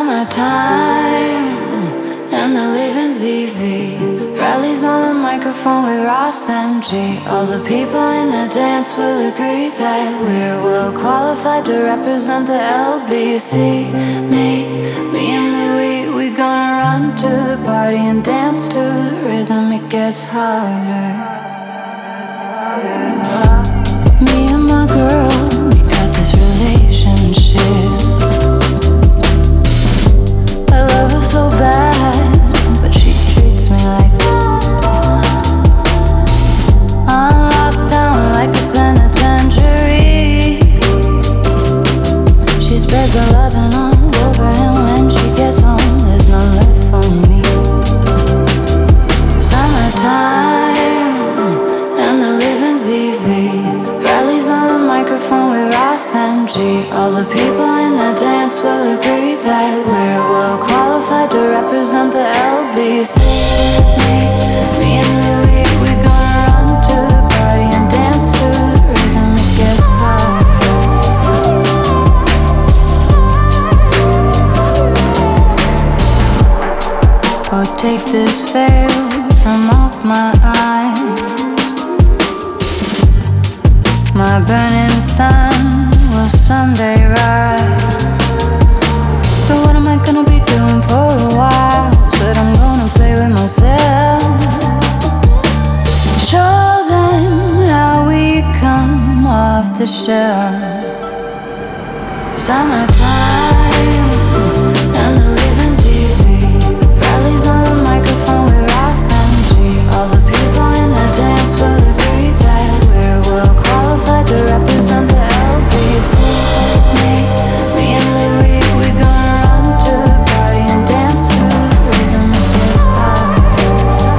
Summertime and the living's easy. Rallies on the microphone with Ross MG. All the people in the dance will agree that we're well qualified to represent the LBC. Me and Louis, we gonna run to the party and dance to the rhythm. It gets harder. Me and my girl, we got this relationship. I love her so bad, but she treats me like I'm locked down like a penitentiary. She spreads her loving all over, and when she gets home, there's none left for me. Summertime and the living's easy. Rallies on the microphone with Ross MG. All the people in the dance will agree that we're well qualified to represent the LBC. Me and Louis, we gonna run to the party and dance to the rhythm. It gets harder. Oh, take this veil from off my eyes. My burning sun will someday rise. So what am I gonna be doing for a while? Said I'm gonna play with myself. Show them how we come off the shelf. Summertime and the living's easy. Rallies on the microphone with Ross MG. All the people in the dance will agree that we're well qualified to represent the LBC. Me and Louis, we gonna run to the party and dance to the rhythm. It gets harder.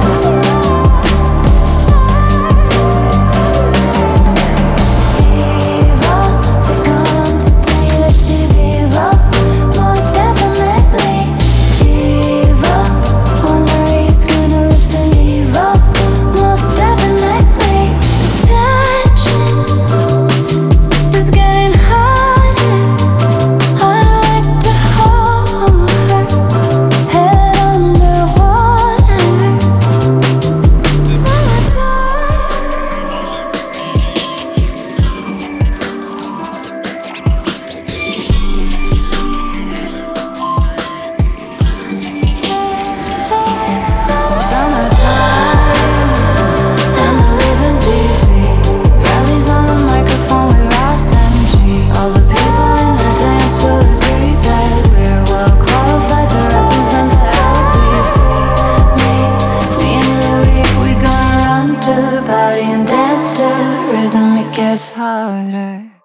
Evil, they come to tell you that she's evil. Most definitely evil. Wonder he's gonna listen. Evil, most definitely. Attention is getting harder. I'd like to hold her head underwater. Summertime and the living's easy. Rallies on the microphone with Ross MG. All the people in the dance will agree that we're well qualified to represent the LBC. Me and Louis, we gonna run to the party and dance to the rhythm. It gets harder.